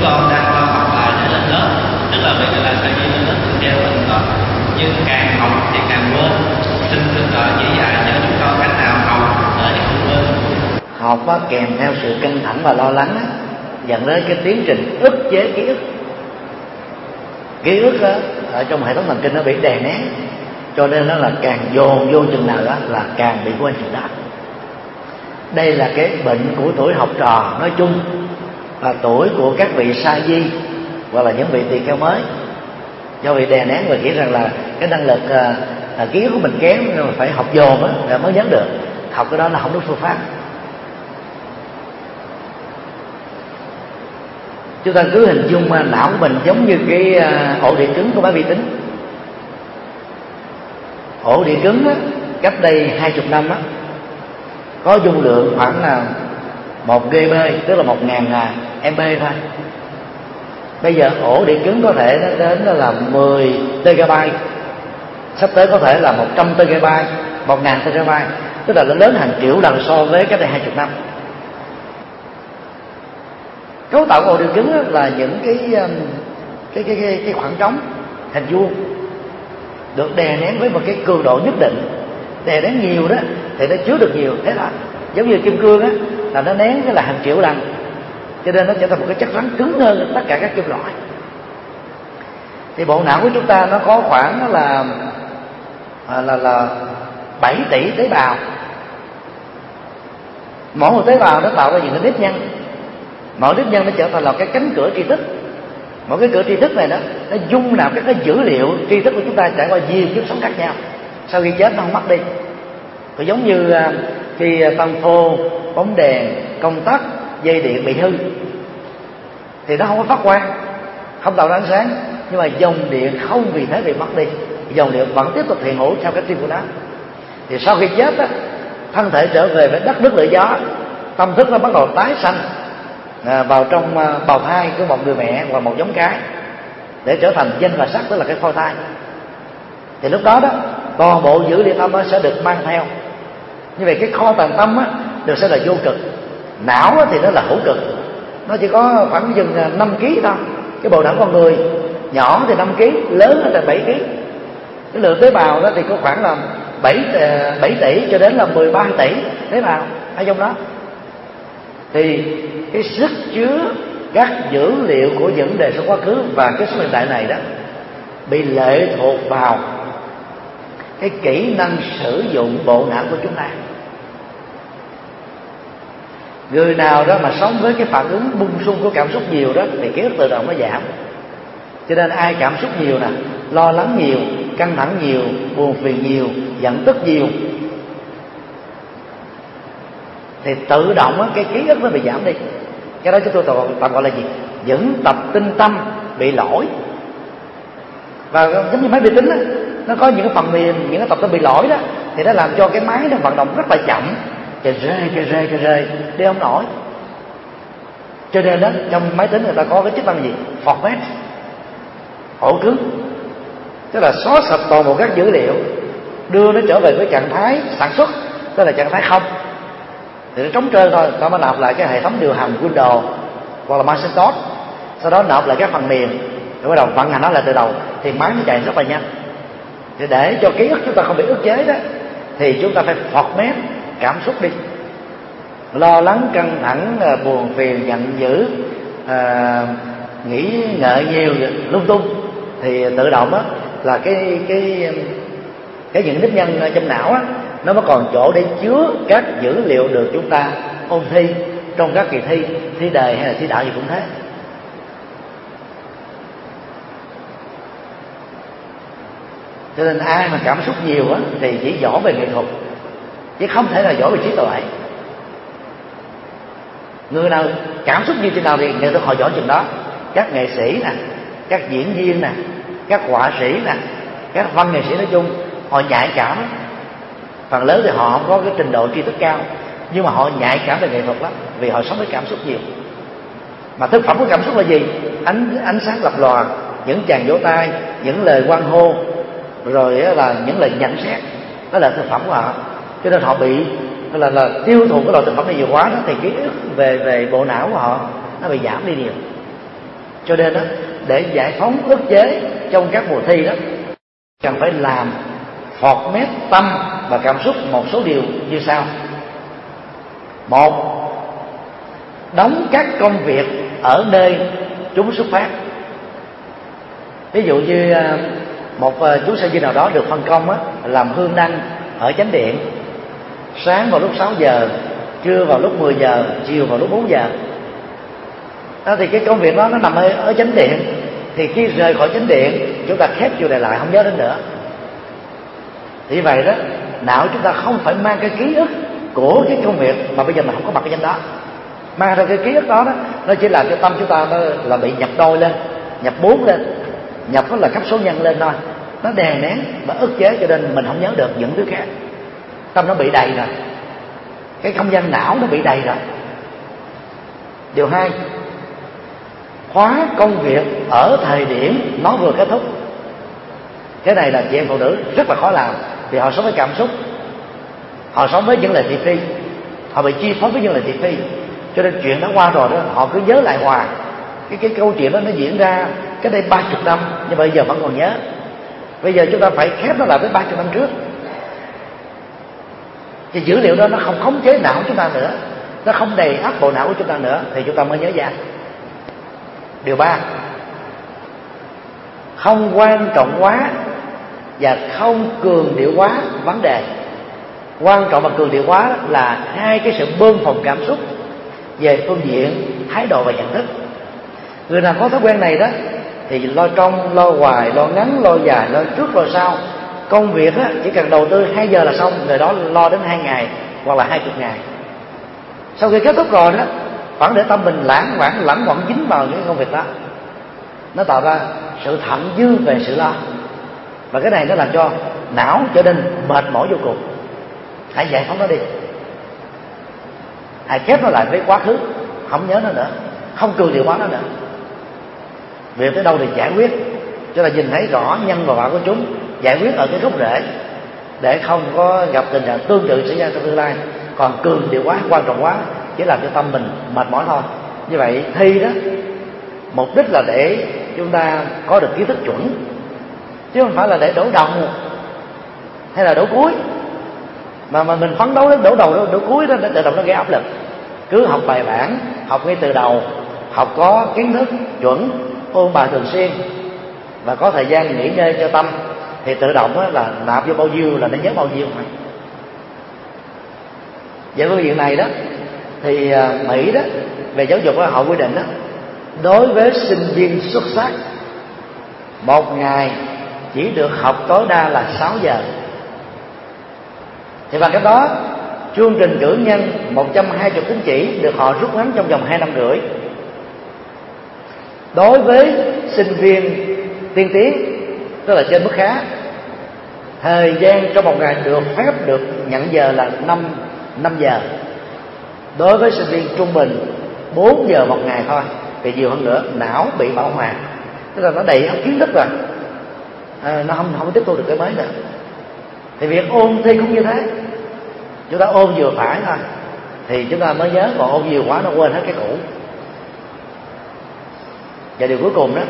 con đang lo học bài để lên lớp, tức là bây giờ là sau khi lên lớp thì theo mình rồi, nhưng càng học thì càng quên. Xin thượng tọa chỉ dạy cho chúng con cách nào học để không quên. Học kèm theo sự căng thẳng và lo lắng dẫn đến cái tiến trình ức chế ký ức. Ký ức ở trong hệ thống thần kinh nó bị đè nén, cho nên nó là càng dồn vô chừng nào đó là càng bị quên chừng đó. Đây là cái bệnh của tuổi học trò nói chung, và tuổi của các vị sa di hoặc là những vị tỳ kheo mới, do bị đè nén và nghĩ rằng là cái năng lực ký ức của mình kém nên mà phải học dồn để mới nhớ được. Học cái đó là không đúng phương pháp. Chúng ta cứ hình dung não của mình giống như cái ổ đĩa cứng của máy vi tính. Ổ đĩa cứng cách đây 20 năm có dung lượng khoảng là 1 GB, tức là 1000 MB thôi. Bây giờ ổ đĩa cứng có thể nó đến là 10 TB, sắp tới có thể là 100 TB, 1000 TB, tức là nó lớn hàng triệu lần so với cách đây 20 năm. Cấu tạo ổ đĩa cứng là những cái khoảng trống hình vuông được đè nén với một cái cường độ nhất định. Đè nén nhiều đó thì nó chứa được nhiều, thế là giống như kim cương là nó nén cái là hàng triệu lần, cho nên nó trở thành một cái chất rắn cứng hơn tất cả các kim loại. Thì bộ não của chúng ta nó có khoảng là 7 tỷ tế bào. Mỗi một tế bào nó tạo ra những cái nếp nhăn, mỗi nếp nhăn nó trở thành là cái cánh cửa tri thức. Mỗi cái cửa tri thức này nó dung nạp các cái dữ liệu tri thức của chúng ta trải qua nhiều kiếp sống khác nhau. Sau khi chết nó không mất đi. Cũng giống như khi tăng phô, bóng đèn, công tắc, dây điện bị hư thì nó không có phát quang, không tạo ra ánh sáng, nhưng mà dòng điện không vì thế bị mất đi, dòng điện vẫn tiếp tục hiện hữu theo cái riêng của nó. Thì sau khi chết thân thể trở về với đất nước lửa gió, tâm thức nó bắt đầu tái sanh vào trong bào thai của một người mẹ hoặc một giống cái để trở thành danh và sắc, tức là cái phôi thai. Thì lúc đó toàn bộ dữ liệu tâm sẽ được mang theo. Như vậy cái kho tàng tâm được sẽ là vô cực. Não thì nó là hữu cực, nó chỉ có khoảng chừng 5 kg thôi. Cái bộ não con người nhỏ thì 5 kg, lớn là 7 kg. Cái lượng tế bào đó thì có khoảng là 7 tỷ cho đến là 13 tỷ tế bào ở trong đó. Thì cái sức chứa các dữ liệu của những đời sống quá khứ và cái số hiện tại này bị lệ thuộc vào cái kỹ năng sử dụng bộ não của chúng ta. Người nào đó mà sống với cái phản ứng bung sung của cảm xúc nhiều thì ký ức tự động nó giảm. Cho nên ai cảm xúc nhiều lo lắng nhiều, căng thẳng nhiều, buồn phiền nhiều, giận tức nhiều thì tự động cái ký ức nó bị giảm đi. Cái đó chúng tôi tạm gọi là gì? Những tập tinh tâm bị lỗi. Và giống như máy vi tính nó có những cái phần mềm, những cái tập tinh bị lỗi thì nó làm cho cái máy nó vận động rất là chậm, cái rê đi không nổi. Cho nên trong máy tính người ta có cái chức năng gì? Format, ổ cứng, tức là xóa sạch toàn bộ các dữ liệu, đưa nó trở về với trạng thái sản xuất, tức là trạng thái không, thì nó trống trơn thôi. Nó mới nạp lại cái hệ thống điều hành Windows hoặc là Macintosh, sau đó nạp lại các phần mềm rồi bắt đầu vận hành nó lại từ đầu, thì máy nó chạy rất là nhanh. Thì để cho ký ức chúng ta không bị ức chế thì chúng ta phải format cảm xúc đi. Lo lắng, căng thẳng, buồn phiền, giận dữ, nghĩ ngợi nhiều, lung tung thì tự động là cái những nếp nhăn trong não nó mới còn chỗ để chứa các dữ liệu được chúng ta ôn thi trong các kỳ thi đề hay là thi đạo gì cũng thế. Cho nên ai mà cảm xúc nhiều thì chỉ giỏi về nghệ thuật chứ không thể nào giỏi về trí tuệ. Người nào cảm xúc như thế nào thì nghệ thuật họ giỏi chừng đó. Các nghệ sĩ các diễn viên các họa sĩ các văn nghệ sĩ nói chung họ nhạy cảm. Phần lớn thì họ không có cái trình độ tri thức cao, nhưng mà họ nhạy cảm về nghệ thuật lắm, vì họ sống với cảm xúc nhiều. Mà thực phẩm của cảm xúc là gì? Ánh sáng lập lòe, những tràng vỗ tay, những lời hoan hô, rồi là những lời nhận xét, đó là thực phẩm của họ. Cho nên họ bị là tiêu thụ cái loại thực phẩm này nhiều quá thì ký ức về bộ não của họ nó bị giảm đi nhiều. Cho nên đó, để giải phóng ức chế trong các mùa thi đó, cần phải làm format tâm và cảm xúc một số điều như sau. Một, đóng các công việc ở nơi chúng xuất phát. Ví dụ như một chú sa di nào đó được phân công làm hương đăng ở chánh điện, sáng vào lúc 6 giờ, trưa vào lúc 10 giờ, chiều vào lúc 4 giờ. Đó thì cái công việc đó nó nằm ở chánh điện, thì khi rời khỏi chánh điện chúng ta khép chủ đề lại, không nhớ đến nữa. Thì vậy đó, não chúng ta không phải mang cái ký ức của cái công việc mà bây giờ mình không có mặt ở trên đó. Mang ra cái ký ức đó, nó chỉ làm cho tâm chúng ta nó là bị nhập đôi lên, nhập 4 lên, nhập đó là cấp số nhân lên thôi. Nó đè nén và ức chế, cho nên mình không nhớ được những thứ khác. Tâm nó bị đầy rồi, cái không gian não nó bị đầy rồi. Điều 2, khóa công việc ở thời điểm nó vừa kết thúc. Cái này là chị em phụ nữ rất là khó làm, vì họ sống với cảm xúc, họ sống với những lời thị phi, họ bị chi phối với những lời thị phi, cho nên chuyện đã qua rồi đó họ cứ nhớ lại hoài. Cái câu chuyện đó nó diễn ra cách đây 30 năm, nhưng bây giờ vẫn còn nhớ. Bây giờ chúng ta phải khép nó lại với 30 năm trước. Thì dữ liệu đó nó không khống chế não chúng ta nữa, nó không đầy ắp bộ não của chúng ta nữa, thì chúng ta mới nhớ ra. Điều 3, không quan trọng quá và không cường điệu quá vấn đề. Quan trọng và cường điệu quá là hai cái sự bơm phồng cảm xúc về phương diện thái độ và nhận thức. Người nào có thói quen này đó thì lo trong, lo hoài, lo ngắn, lo dài, lo trước, lo sau. Công việc á, chỉ cần đầu tư 2 giờ là xong, người đó lo đến 2 ngày hoặc là 20 ngày. Sau khi kết thúc rồi đó, vẫn để tâm mình lãng quẩn dính vào những công việc đó, nó tạo ra sự thặng dư về sự lo. Và cái này nó làm cho não trở nên mệt mỏi vô cùng. Hãy giải phóng nó đi, hãy khép nó lại với quá khứ, không nhớ nó nữa, không cường điệu hóa nó nữa. Việc tới đâu thì giải quyết, cho là nhìn thấy rõ nhân và quả của chúng, giải quyết ở cái gốc rễ, để không có gặp tình trạng tương tự xảy ra trong tương lai. Còn cường điệu quá, quan trọng quá chỉ làm cho tâm mình mệt mỏi thôi. Như vậy thi đó, mục đích là để chúng ta có được kiến thức chuẩn, chứ không phải là để đổ đầu hay là đổ cuối. Mà mình phấn đấu đến đổ đầu đổ cuối đó, tự động nó gây áp lực. Cứ học bài bản, học ngay từ đầu, học có kiến thức chuẩn, ôn bài thường xuyên và có thời gian nghỉ ngơi cho tâm, thì tự động là nạp vô bao nhiêu là nó nhớ bao nhiêu mà. Về phương diện này đó thì Mỹ đó về giáo dục đó, họ quy định đó, đối với sinh viên xuất sắc, một ngày chỉ được học tối đa là 6 giờ. Thì bằng cách đó, chương trình cử nhân 120 tín chỉ được họ rút ngắn trong vòng 2 năm rưỡi. Đối với sinh viên tiên tiến, tức là trên mức khá, thời gian trong một ngày được phép được nhận giờ là 5 giờ. Đối với sinh viên trung bình 4 giờ một ngày thôi, thì nhiều hơn nữa, não bị bão hòa, tức là nó đầy ắp kiến thức rồi, nó không tiếp thu được cái mới nữa. Thì việc ôn thi cũng như thế, chúng ta ôn vừa phải thôi thì chúng ta mới nhớ, còn ôn nhiều quá nó quên hết cái cũ. Và điều cuối cùng đó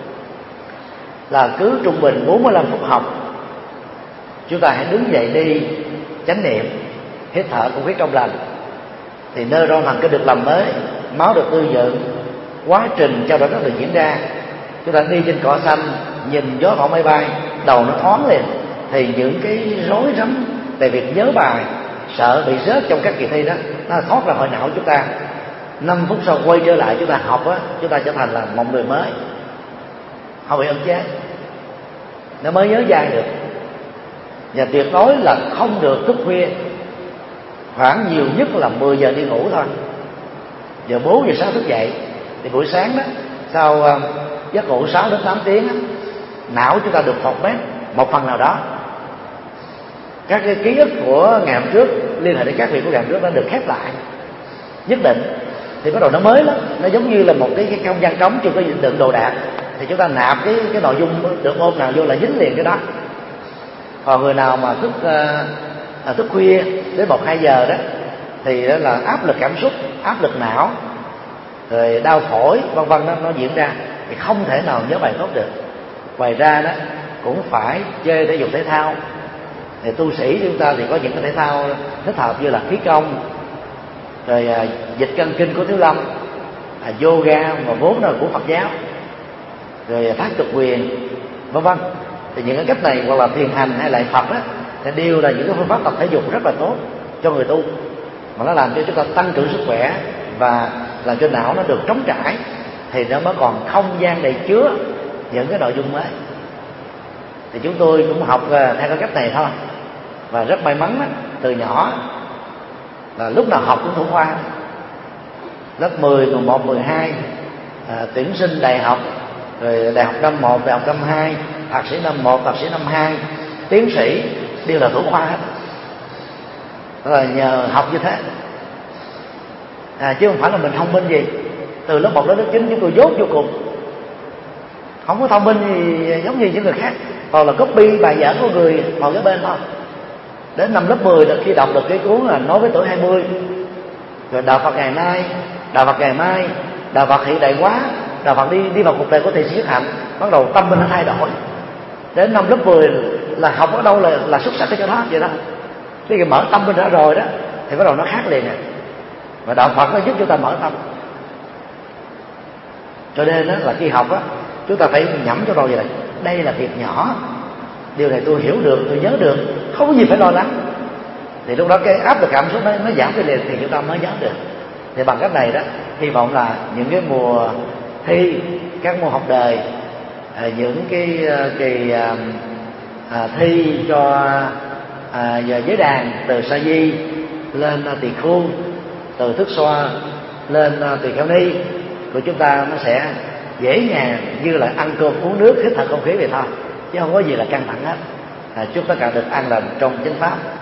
là cứ trung bình 45 phút học, chúng ta hãy đứng dậy đi chánh niệm, hít thở không khí trong lành, thì neuron thần kinh được làm mới, máu được tư dựng, quá trình trao đổi nó được diễn ra. Chúng ta đi trên cỏ xanh, nhìn gió cỏ mây bay, đầu nó thoáng lên, thì những cái rối rắm về việc nhớ bài, sợ bị rớt trong các kỳ thi đó, nó thoát ra khỏi não chúng ta. 5 phút sau quay trở lại chúng ta học á, chúng ta trở thành là một người mới, không bị ức chế, nó mới nhớ dai được. Và tuyệt đối là không được thức khuya, khoảng nhiều nhất là 10 giờ đi ngủ thôi, giờ 4 giờ sáng thức dậy. Thì buổi sáng đó, sau giấc ngủ 6 đến 8 tiếng đó, não chúng ta được format một phần nào đó, các cái ký ức của ngày hôm trước liên hệ đến các việc của ngày hôm trước đã được khép lại nhất định, thì bắt đầu nó mới lắm. Nó giống như là một cái không gian trống chưa có đựng đồ đạc, thì chúng ta nạp cái nội dung được ôn nào vô là dính liền cái đó. Còn người nào mà thức khuya đến 1-2 giờ đó, thì đó là áp lực cảm xúc, áp lực não, rồi đau phổi vân vân, nó diễn ra. thì không thể nào nhớ bài tốt được. Ngoài ra đó cũng phải chơi thể dục thể thao. Thì tu sĩ chúng ta thì có những cái thể thao thích hợp như là khí công, rồi dịch cân kinh của Thiếu Lâm, yoga mà vốn là của Phật giáo, rồi phát cực quyền, vân vân. Thì những cái cách này hoặc là thiền hành hay lại Phật đó thì đều là những cái phương pháp tập thể dục rất là tốt cho người tu, mà nó làm cho chúng ta tăng trưởng sức khỏe và làm cho não nó được trống trải, thì nó mới còn không gian để chứa những cái nội dung mới. Thì chúng tôi cũng học theo cái cách này thôi, và rất may mắn đó, từ nhỏ là lúc nào học cũng thủ khoa. Lớp 10, 11, 12 tuyển sinh đại học, rồi đại học năm 1, đại học năm 2, thạc sĩ năm 1, thạc sĩ năm 2, tiến sĩ đều là thủ khoa hết. Đó là nhờ học như thế, chứ không phải là mình thông minh gì. Từ lớp 1 đến lớp 9 chúng tôi dốt vô cùng, không có thông minh gì giống như những người khác, còn là copy bài giảng của người ngồi kế bên thôi. Đến năm lớp 10 là khi đọc được cái cuốn là Nói với tuổi 20, rồi Đạo Phật ngày nay, Đạo Phật ngày mai, Đạo Phật hiện đại hóa, Đạo Phật đi vào cuộc đời của thiền sĩ Nhất Hạnh, bắt đầu tâm mình nó thay đổi. Đến năm lớp 10 là học ở đâu là xuất sắc cái chỗ đó vậy đó. Khi mở tâm mình ra rồi đó thì bắt đầu nó khác liền. Và Đạo Phật nó giúp chúng ta mở tâm. Cho nên đó là khi học á, chúng ta phải nhẩm cho đầu vậy này: đây là việc nhỏ, điều này tôi hiểu được, tôi nhớ được, không có gì phải lo lắng. Thì lúc đó cái áp lực cảm xúc nó giảm đi liền, thì chúng ta mới nhớ được. Thì bằng cách này đó, hy vọng là những cái mùa thi, các môn học đời, những cái kỳ thi cho giới đàn, từ sa di lên tỳ khu, từ thức xoa lên tỳ kheo ni của chúng ta, nó sẽ dễ dàng như là ăn cơm uống nước, hít thở không khí vậy thôi, chứ không có gì là căng thẳng hết. Chúc tất cả được an lành trong chánh pháp.